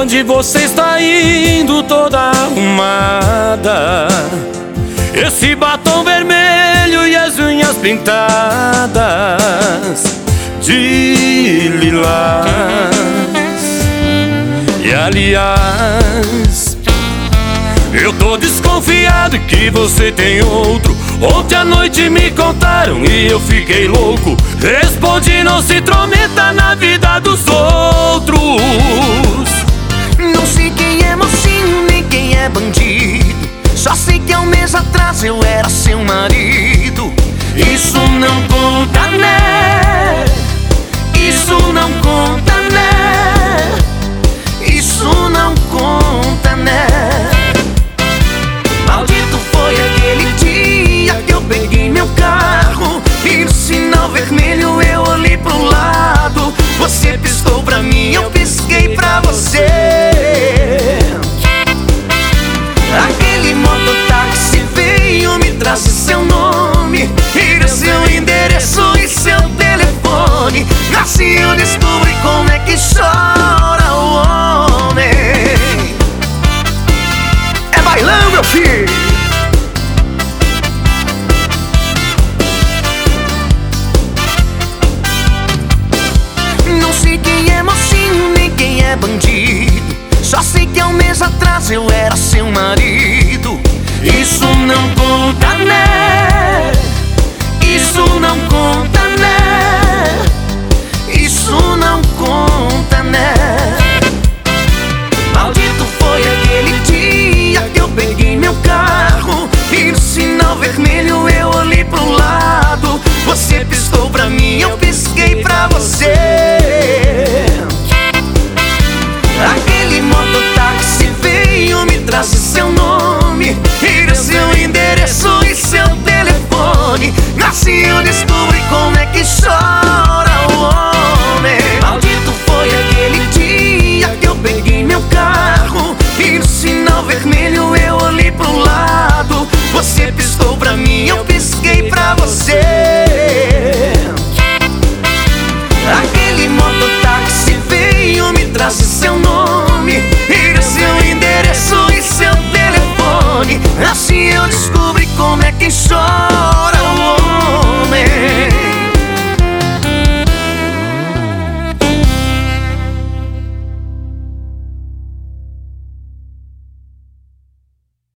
onde você está indo toda arrumada? Esse batom vermelho e as unhas pintadas de lilás. E aliás, eu tô desconfiado que você tem outro. Ontem à noite me contaram e eu fiquei louco. Respondi, não se intrometa na vida dos outros. Não sei quem é mocinho, nem quem é bandido. Só sei que há um mês atrás eu era seu marido. Isso não conta, né? Isso não conta, né? Isso não conta, né? Maldito foi aquele dia que eu peguei meu carro e no sinal vermelho eu olhei pro lado. Você piscou pra mim, eu pisquei pra você. Aquele mototáxi veio, me trouxe seu nome e seu endereço e seu telefone. Assim eu descobri como é que chora o homem. É bailão, meu filho. Não sei quem é mocinho, nem quem é bandido. Só sei que há um mês atrás eu era seu marido. Isso não conta, né? Isso não conta, né? Isso não conta, né? Maldito foi aquele dia que eu peguei meu carro e no sinal vermelho eu olhei pro lado. Você piscou pra mim, eu pisquei pra você. Aquele mototáxi veio, me trouxe seu nome e seu endereço e seu telefone. Assim eu descobri como é que chora o homem. Maldito foi aquele dia que eu peguei meu carro e no sinal vermelho eu olhei pro lado. Você piscou pra mim, eu pisquei pra você. Aquele mototáxi veio, me trouxe seu nome e seu endereço e seu telefone. Assim eu descobri como é que chora